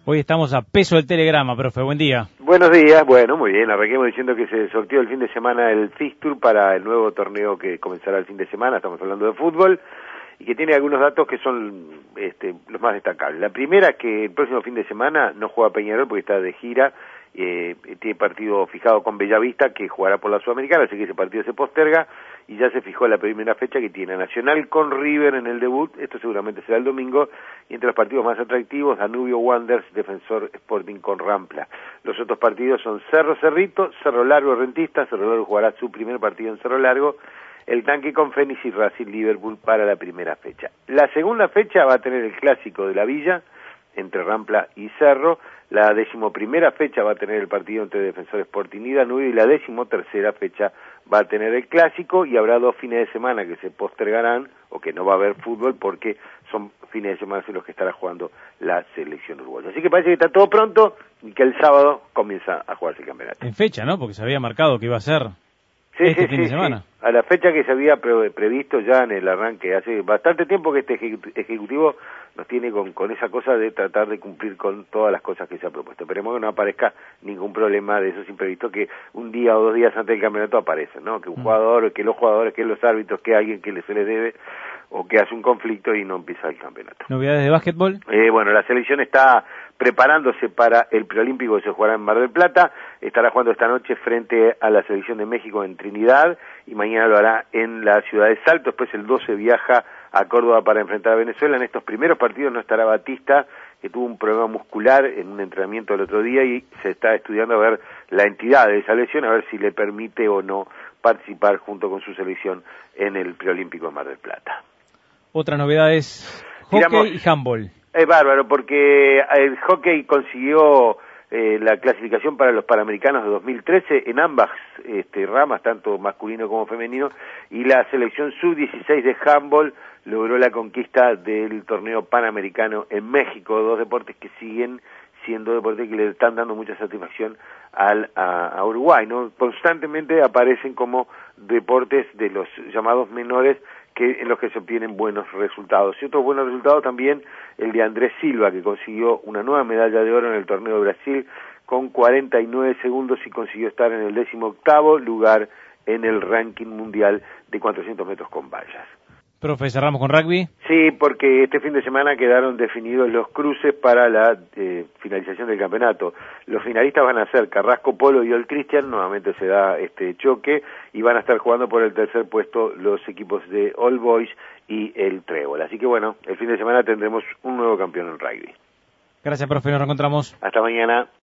Hoy estamos a peso del telegrama, profe. Buen día. Buenos días. Bueno, muy bien. Arranquemos diciendo que se sorteó el fin de semana el Fixture para el nuevo torneo que comenzará el fin de semana. Estamos hablando de fútbol y que tiene algunos datos que son los más destacables. La primera es que el próximo fin de semana no juega Peñarol porque está de gira. Tiene partido fijado con Bellavista, que jugará por la Sudamericana, así que ese partido se posterga y ya se fijó la primera fecha que tiene Nacional con River en el debut. Esto seguramente será el domingo, y entre los partidos más atractivos, Danubio Wanderers, Defensor Sporting con Rampla. Los otros partidos son Cerro Cerrito, Cerro Largo Rentistas. Cerro Largo jugará su primer partido en Cerro Largo, el Tanque con Fénix y Racing Liverpool para la primera fecha. La segunda fecha va a tener el clásico de la Villa entre Rampla y Cerro. La 11ª fecha va a tener el partido entre Defensor Sporting y Danubio, y la 13ª fecha va a tener el clásico, y habrá 2 fines de semana que se postergarán o que no va a haber fútbol porque son fines de semana en los que estará jugando la selección uruguaya. Así que parece que está todo pronto y que el sábado comienza a jugarse el campeonato. En fecha, ¿no? Porque se había marcado que iba a ser fin de semana. Sí. A la fecha que se había previsto ya en el arranque. Hace bastante tiempo que este Ejecutivo nos tiene con esa cosa de tratar de cumplir con todas las cosas que se ha propuesto. Esperemos que no aparezca ningún problema de esos imprevistos que un día o 2 días antes del campeonato aparecen, ¿no? Que un jugador, que los jugadores, que los árbitros, que alguien que se les debe o que hace un conflicto y no empieza el campeonato. ¿Novedades de básquetbol? Bueno, la selección está preparándose para el preolímpico que se jugará en Mar del Plata. Estará jugando esta noche frente a la selección de México en Trinidad, y mañana lo hará en la ciudad de Salto. Después el 12 viaja a Córdoba para enfrentar a Venezuela. En estos primeros partidos no estará Batista, que tuvo un problema muscular en un entrenamiento el otro día, y se está estudiando a ver la entidad de esa lesión, a ver si le permite o no participar junto con su selección en el preolímpico de Mar del Plata. Otra novedad es hockey y handball. Es bárbaro, porque el hockey consiguió la clasificación para los Panamericanos de 2013 en ambas ramas, tanto masculino como femenino, y la selección sub-16 de handball logró la conquista del torneo panamericano en México. 2 deportes que siguen siendo deportes que le están dando mucha satisfacción a Uruguay, ¿no? Constantemente aparecen como deportes de los llamados menores en los que se obtienen buenos resultados. Y otros buenos resultados también el de Andrés Silva, que consiguió una nueva medalla de oro en el torneo de Brasil con 49 segundos y consiguió estar en el 18º lugar en el ranking mundial de 400 metros con vallas. Profe, ¿cerramos con rugby? Sí, porque este fin de semana quedaron definidos los cruces para la finalización del campeonato. Los finalistas van a ser Carrasco Polo y Old Christian. Nuevamente se da este choque, y van a estar jugando por el tercer puesto los equipos de All Boys y el Trébol. Así que bueno, el fin de semana tendremos un nuevo campeón en rugby. Gracias, profe, nos reencontramos. Hasta mañana.